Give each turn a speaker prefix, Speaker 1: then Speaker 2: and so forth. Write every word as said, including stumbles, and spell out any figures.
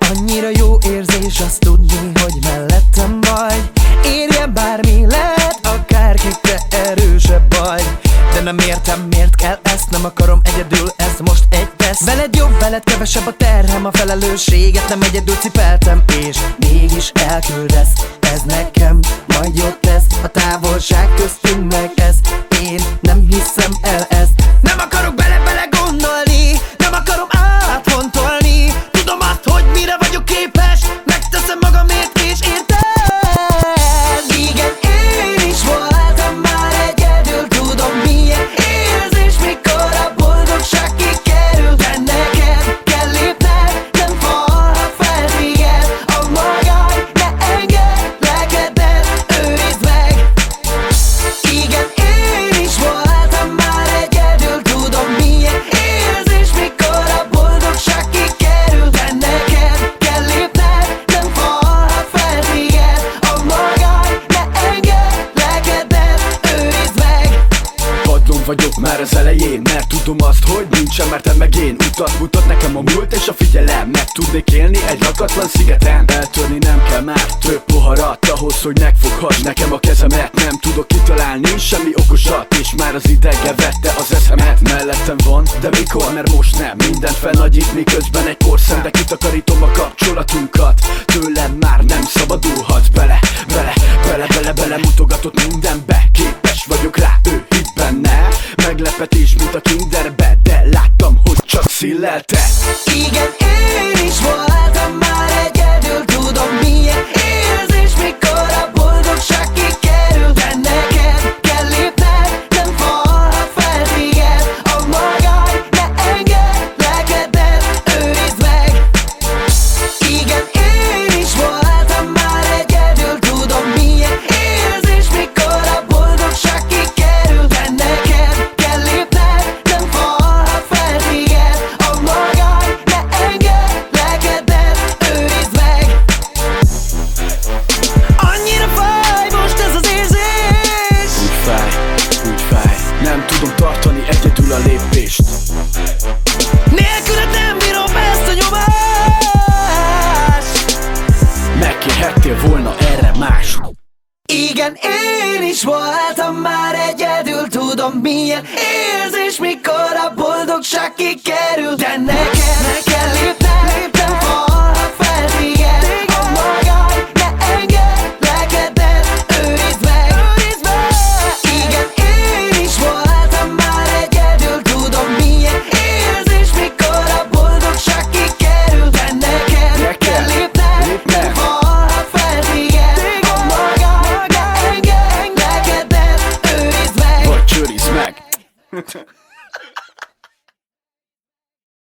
Speaker 1: Annyira jó érzés azt tudni, hogy mellettem vagy. Érjen bármi, lehet akárki, te erősebb vagy. De nem értem, miért kell ezt, nem akarom egyedül, ez most egy teszt. Veled jobb, veled kevesebb a terhem, a felelősséget nem egyedül cipeltem. És mégis elküldesz, ez nekem majd jót tesz. A távolság köztünk meg ez, én nem hiszem el ezt. Nem akarok bele-bele gondolni, nem akarom átfontolni. Tudom azt, hogy mire vagyok képes, megteszem magamért és érted. Igen, én is voltam már egyedül, tudom milyen érzés, mikor a boldogság kikerül. De neked kell lépned, nem falhat fel téged a magány, ne engedlek ebből, őrizd meg. Igen, én is voltam már egyedül, tudom milyen érzés, mikor a boldogság kikerül. De neked kell lépned, nem falhat fel téged a magány, ne engedlek ebből, őrizd meg.
Speaker 2: Padlón vagyok már az elején, mert tudom azt, hogy nincsen mertem meg én. Utat mutat nekem a múlt és a figyelem, meg tudnék élni egy lakatlan szigeten. Eltörni nem kell már több poharat ahhoz, hogy megfoghass nekem a kezemet. Nem tudok kitalálni semmi okosat, és már az idege vette az eszemet. Mellettem van, de mikor, mert most nem. Mindent felnagyít, miközben egy porszembe kitakarítom a kapcsolatunkat. Tőlem már nem szabadulhatsz bele, bele, bele, bele, bele mutogatott mindenbe. Képes vagyok rá, ő hitt benne. Meglepetés, mint a kinderbe, de láttam, hogy csak szillelte.
Speaker 1: Igen, én is voltam már egyedül, tudom milyen érzés, mikor a boldogság kikerül. De neked kell lépned, nem falhat fel téged a magány, ne engedlek ebből, őrizd meg. Igen, én is voltam már egyedül, tudom milyen érzés, mikor a boldogság kikerül. De neked kell lépned, nem falhat fel téged a magány, ne engedlek ebből, őrizd meg. Annyira fáj most ez az érzés.
Speaker 2: Úgy fáj, úgy fáj, nem tudom tartani egyedül a lépést.
Speaker 1: Nélküled nem bírom ezt a nyomást.
Speaker 2: Megkérhettél volna erre más.
Speaker 1: Igen, én is voltam már egyedül, tudom milyen érzés, mikor a boldogság kikerül. De neked kell lépned, nem falhat fel téged a magány, ne engedlek ebből, őrizd meg. Igen, én is voltam már egyedül, tudom milyen érzés, mikor a boldogság kikerül. De neked kell lépned, nem falhat fel téged a magány, ne engedlek ebből, őrizd meg.
Speaker 2: Vagy csőrizd meg.